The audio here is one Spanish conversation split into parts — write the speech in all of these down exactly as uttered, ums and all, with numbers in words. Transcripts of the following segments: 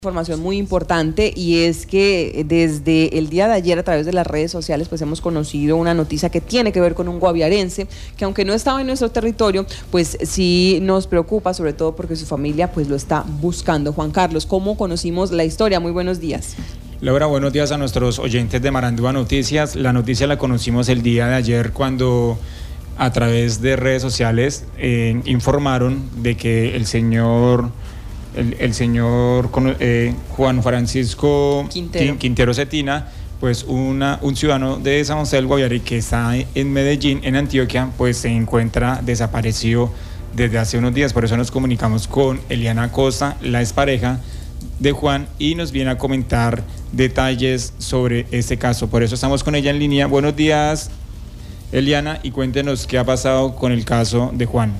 Información muy importante, y es que desde el día de ayer a través de las redes sociales pues hemos conocido una noticia que tiene que ver con un guaviarense que, aunque no estaba en nuestro territorio, pues sí nos preocupa, sobre todo porque su familia pues lo está buscando. Juan Carlos, ¿cómo conocimos la historia? Muy buenos días. Laura, buenos días a nuestros oyentes de Marandúa Noticias. La noticia la conocimos el día de ayer cuando a través de redes sociales eh, informaron de que el señor El, el señor eh, Juan Francisco Quintero, Quintero Cetina, pues una, un ciudadano de San José del Guaviare que está en Medellín, en Antioquia, pues se encuentra desaparecido desde hace unos días. Por eso nos comunicamos con Eliana Costa, la expareja de Juan, y nos viene a comentar detalles sobre este caso. Por eso estamos con ella en línea. Buenos días, Eliana, y cuéntenos qué ha pasado con el caso de Juan.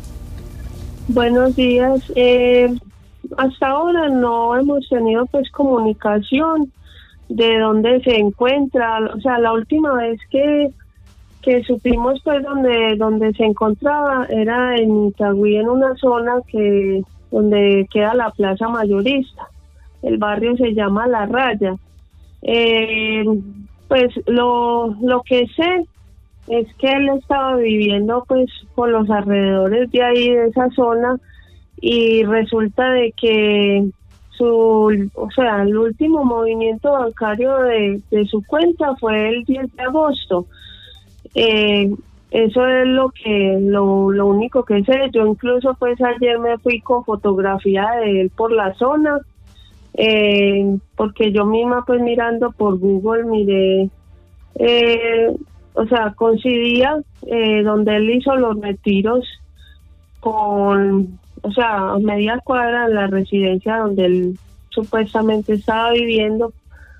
Buenos días. Eh... Hasta ahora no hemos tenido pues comunicación de dónde se encuentra. O sea, la última vez que que supimos pues donde donde se encontraba era en Itagüí, en una zona que donde queda la plaza mayorista. El barrio se llama La Raya. Eh, pues lo lo que sé es que él estaba viviendo pues por los alrededores de ahí, de esa zona. Y resulta de que su, o sea, el último movimiento bancario de, de su cuenta fue el diez de agosto. Eh, eso es lo que, lo, lo único que sé. Yo incluso pues ayer me fui con fotografía de él por la zona, eh, porque yo misma pues mirando por Google miré, eh, o sea, coincidía eh, donde él hizo los retiros con, o sea, a media cuadra en la residencia donde él supuestamente estaba viviendo,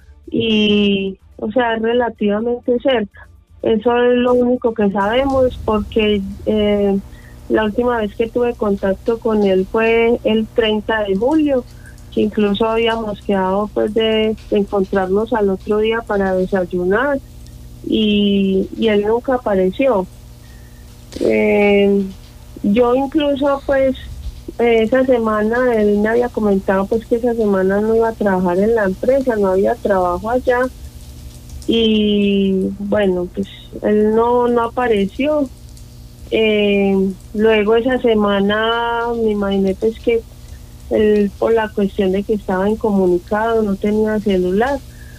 y, o sea, es relativamente cerca. Eso es lo único que sabemos, porque eh, la última vez que tuve contacto con él fue el treinta de julio, que incluso habíamos quedado pues de, de encontrarnos al otro día para desayunar, y, y él nunca apareció. Eh, yo incluso pues esa semana él me había comentado pues que esa semana no iba a trabajar en la empresa, no había trabajo allá, y bueno, pues él no no apareció. Eh, luego esa semana me imaginé pues que él, por la cuestión de que estaba incomunicado, no tenía celular,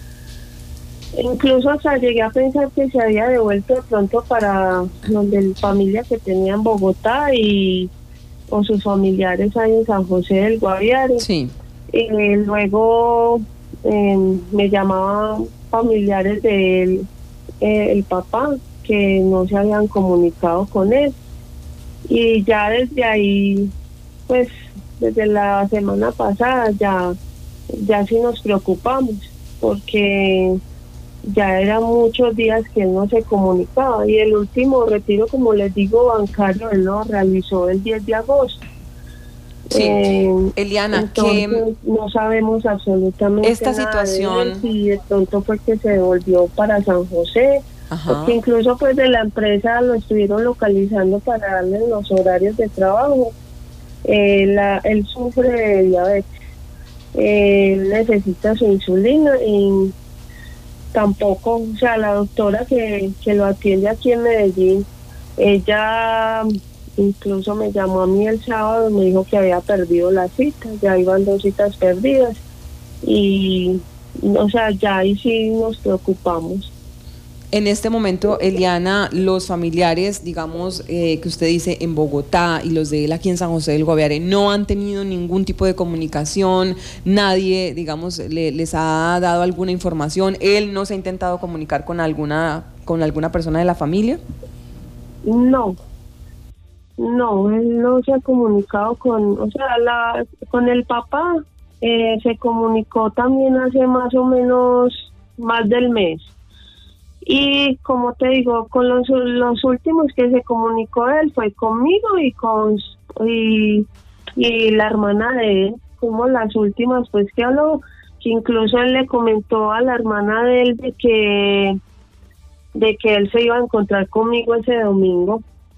incluso hasta llegué a pensar que se había devuelto de pronto para donde la familia que tenía en Bogotá y con sus familiares ahí en San José del Guaviare. Sí. Eh, luego eh, me llamaban familiares de él, eh, el papá, que no se habían comunicado con él, y ya desde ahí, pues desde la semana pasada ya, ya sí nos preocupamos, porque ya eran muchos días que él no se comunicaba, y el último retiro, como les digo, bancario, él lo realizó el diez de agosto. Sí. Eh, Eliana, entonces, que no sabemos absolutamente esta nada situación, de él, y de pronto fue que se devolvió para San José. Ajá. Porque incluso pues de la empresa lo estuvieron localizando para darle los horarios de trabajo. Eh, la, él sufre de diabetes, eh, él necesita su insulina, y tampoco, o sea, la doctora que, que lo atiende aquí en Medellín, ella incluso me llamó a mí el sábado y me dijo que había perdido la cita, ya iban dos citas perdidas, y, o sea, ya ahí sí nos preocupamos. En este momento, Eliana, los familiares, digamos, eh, que usted dice en Bogotá, y los de él aquí en San José del Guaviare, no han tenido ningún tipo de comunicación, nadie, digamos, le, les ha dado alguna información, él no se ha intentado comunicar con alguna, con alguna persona de la familia. No, no, él no se ha comunicado con, o sea, la, con el papá, eh, se comunicó también hace más o menos más del mes. Y como te digo, con los, los últimos que se comunicó él fue conmigo y con y, y la hermana de él. Fuimos las últimas pues que habló, que incluso él le comentó a la hermana de él de que de que él se iba a encontrar conmigo ese domingo.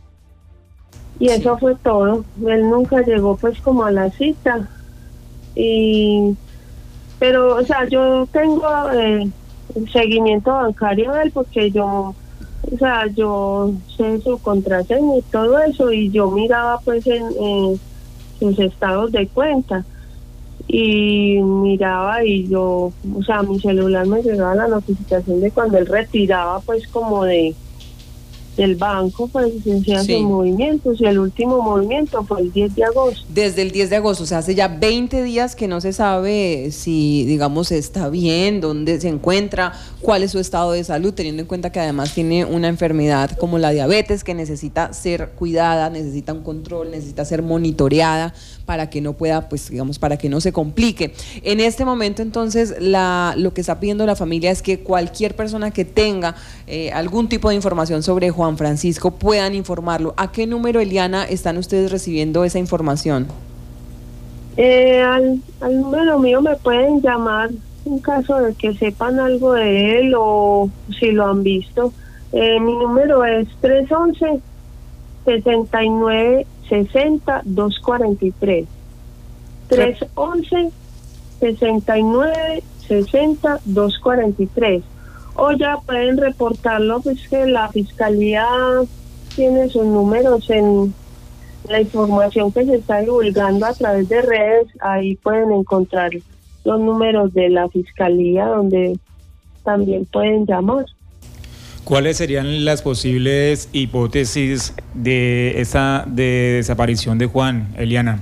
Y sí, eso fue todo. Él nunca llegó pues como a la cita. Y pero, o sea, yo tengo eh, el seguimiento bancario de él porque yo, o sea, yo sé su contraseña y todo eso, y yo miraba pues en, en sus estados de cuenta, y miraba y yo, o sea, a mi celular me llegaba la notificación de cuando él retiraba pues como de del banco, pues se hacían Sí. sus movimientos, y el último movimiento fue el diez de agosto. Desde el diez de agosto, o sea, hace ya veinte días que no se sabe si, digamos, está bien, dónde se encuentra, cuál es su estado de salud, teniendo en cuenta que además tiene una enfermedad como la diabetes que necesita ser cuidada, necesita un control, necesita ser monitoreada para que no pueda, pues, digamos, para que no se complique. En este momento, entonces, la, lo que está pidiendo la familia es que cualquier persona que tenga eh, algún tipo de información sobre Juan Francisco puedan informarlo. ¿A qué número, Eliana, están ustedes recibiendo esa información? Eh, al, al número mío me pueden llamar en caso de que sepan algo de él o si lo han visto. Eh, mi número es tres once, sesenta y nueve, sesenta, doscientos cuarenta y tres. tres once, sesenta y nueve, sesenta, doscientos cuarenta y tres. O ya pueden reportarlo, pues que la fiscalía tiene sus números en la información que se está divulgando a través de redes. Ahí pueden encontrar los números de la fiscalía donde también pueden llamar. ¿Cuáles serían las posibles hipótesis de esa de desaparición de Juan, Eliana?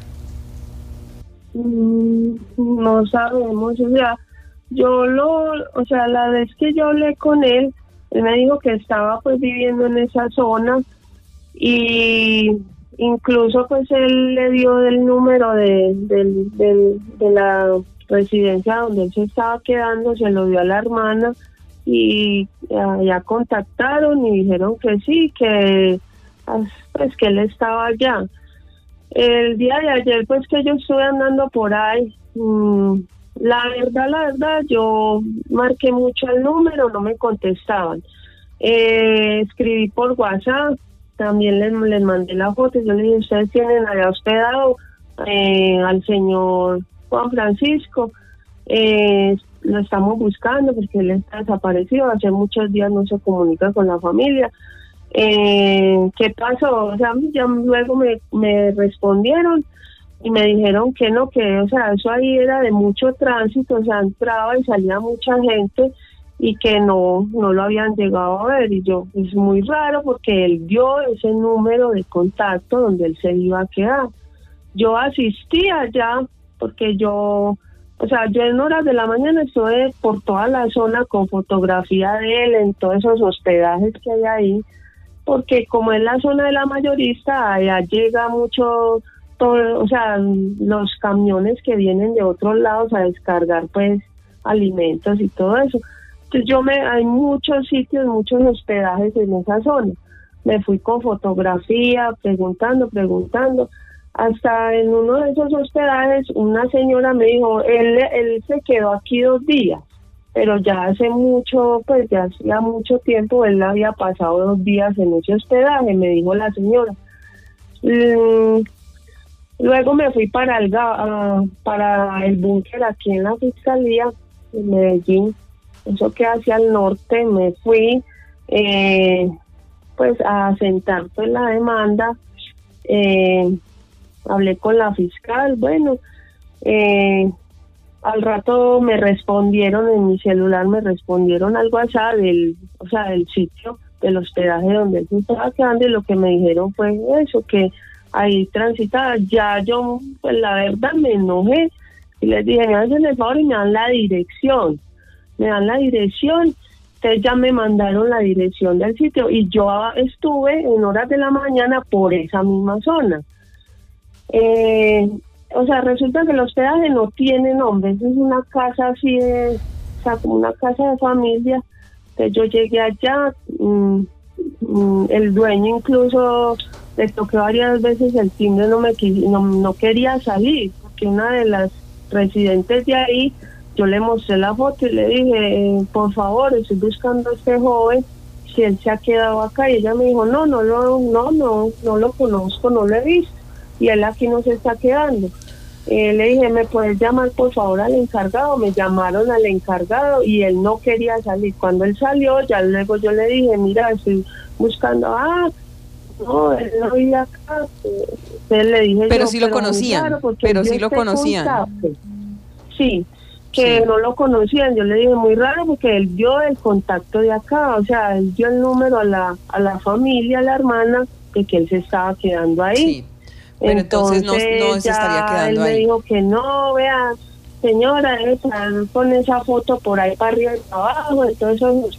Mm, no sabemos, o sea, yo lo, o sea, la vez que yo hablé con él, él me dijo que estaba pues viviendo en esa zona, y incluso pues él le dio el número de, de, de, de la residencia donde él se estaba quedando, se lo dio a la hermana, y ya, ya contactaron y dijeron que sí, que pues que él estaba allá. El día de ayer pues que yo estuve andando por ahí, mmm, la verdad, la verdad, yo marqué mucho el número, no me contestaban. Eh, escribí por WhatsApp, también les, les mandé la foto, yo les dije, ustedes tienen allá hospedado eh, al señor Juan Francisco, eh, lo estamos buscando porque él está desaparecido, hace muchos días no se comunica con la familia. Eh, ¿Qué pasó? O sea, ya luego me, me respondieron y me dijeron que no, que, o sea, eso ahí era de mucho tránsito, o sea, entraba y salía mucha gente y que no, no lo habían llegado a ver. Y yo, es muy raro porque él dio ese número de contacto donde él se iba a quedar. Yo asistí allá porque yo, o sea, yo en horas de la mañana estuve por toda la zona con fotografía de él en todos esos hospedajes que hay ahí, porque como es la zona de la mayorista, allá llega mucho, todo, o sea, los camiones que vienen de otros lados a descargar pues alimentos y todo eso. Entonces yo me, hay muchos sitios, muchos hospedajes en esa zona. Me fui con fotografía, preguntando, preguntando, hasta en uno de esos hospedajes una señora me dijo, él, él se quedó aquí dos días, pero ya hace mucho, pues ya hacía mucho tiempo, él había pasado dos días en ese hospedaje, me dijo la señora. Mm, luego me fui para el, uh, para el búnker aquí en la fiscalía de Medellín, eso que hacia el norte. Me fui eh, pues a sentar pues la demanda, eh, hablé con la fiscal, bueno, eh, al rato me respondieron en mi celular, me respondieron al WhatsApp del, o sea, del sitio del hospedaje donde él se estaba quedando, y lo que me dijeron fue eso, que ahí transitaba. Ya yo, pues la verdad me enojé y les dije, me hacen el favor y me dan la dirección, me dan la dirección. Ustedes ya me mandaron la dirección del sitio y yo estuve en horas de la mañana por esa misma zona. Eh, o sea, resulta que el hospedaje no tiene nombre, es una casa así de, o sea, como una casa de familia. Entonces yo llegué allá, mmm, mmm, el dueño incluso le toqué varias veces el timbre, no me no, no quería salir, porque una de las residentes de ahí, yo le mostré la foto y le dije, eh, por favor, estoy buscando a este joven, si él se ha quedado acá. Y ella me dijo, no, no, no, no, no, no lo conozco, no lo he visto, y él aquí no se está quedando. Eh, le dije, ¿me puedes llamar por favor al encargado? Me llamaron al encargado y él no quería salir. Cuando él salió, ya luego yo le dije, mira, estoy buscando, ah, no, él no vive acá. Entonces le dije pero yo, sí lo pero conocían, claro, porque pero yo sí lo este conocían. contacto. Sí, que Sí. no lo conocían. Yo le dije, muy raro, porque él dio el contacto de acá, o sea, él dio el número a la, a la familia, a la hermana, de que él se estaba quedando ahí. Sí. Pero entonces, entonces no, no se ya estaría quedando él me ahí. dijo que no, vea, señora, debe estar con esa foto por ahí para arriba y para abajo, entonces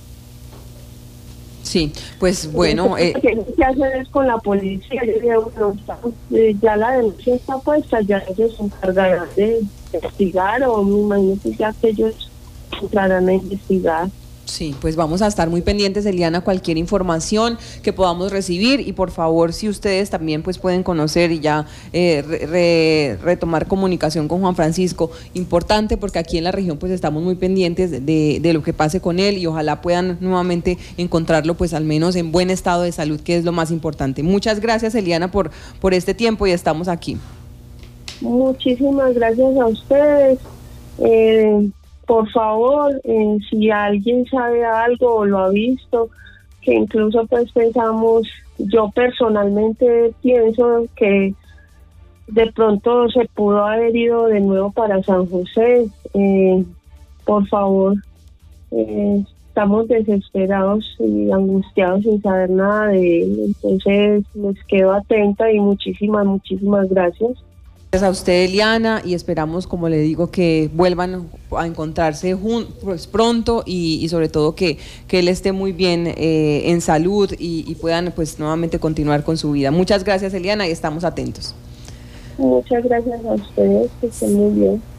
Sí, pues bueno, eh, lo que hay que hacer es con la policía. Yo dije, bueno, está, eh, ya la denuncia está puesta, ya ellos se encargarán de investigar, o me imagino que ya que ellos entrarán a investigar. sí, pues vamos a estar muy pendientes, Eliana, cualquier información que podamos recibir, y por favor, si ustedes también pues pueden conocer y ya eh, re, re, retomar comunicación con Juan Francisco, importante, porque aquí en la región pues estamos muy pendientes de, de lo que pase con él, y ojalá puedan nuevamente encontrarlo pues al menos en buen estado de salud, que es lo más importante. Muchas gracias, Eliana, por, por este tiempo, y estamos aquí. Muchísimas gracias a ustedes. Eh, por favor, eh, si alguien sabe algo o lo ha visto, que incluso pues pensamos, yo personalmente pienso que de pronto se pudo haber ido de nuevo para San José, eh, por favor, eh, estamos desesperados y angustiados sin saber nada de él, entonces les quedo atenta y muchísimas, muchísimas gracias. Gracias a usted, Eliana, y esperamos, como le digo, que vuelvan a encontrarse jun pues pronto, y, y sobre todo que, que él esté muy bien eh, en salud, y, y puedan pues nuevamente continuar con su vida. Muchas gracias, Eliana, y estamos atentos. Muchas gracias a ustedes, que estén muy bien.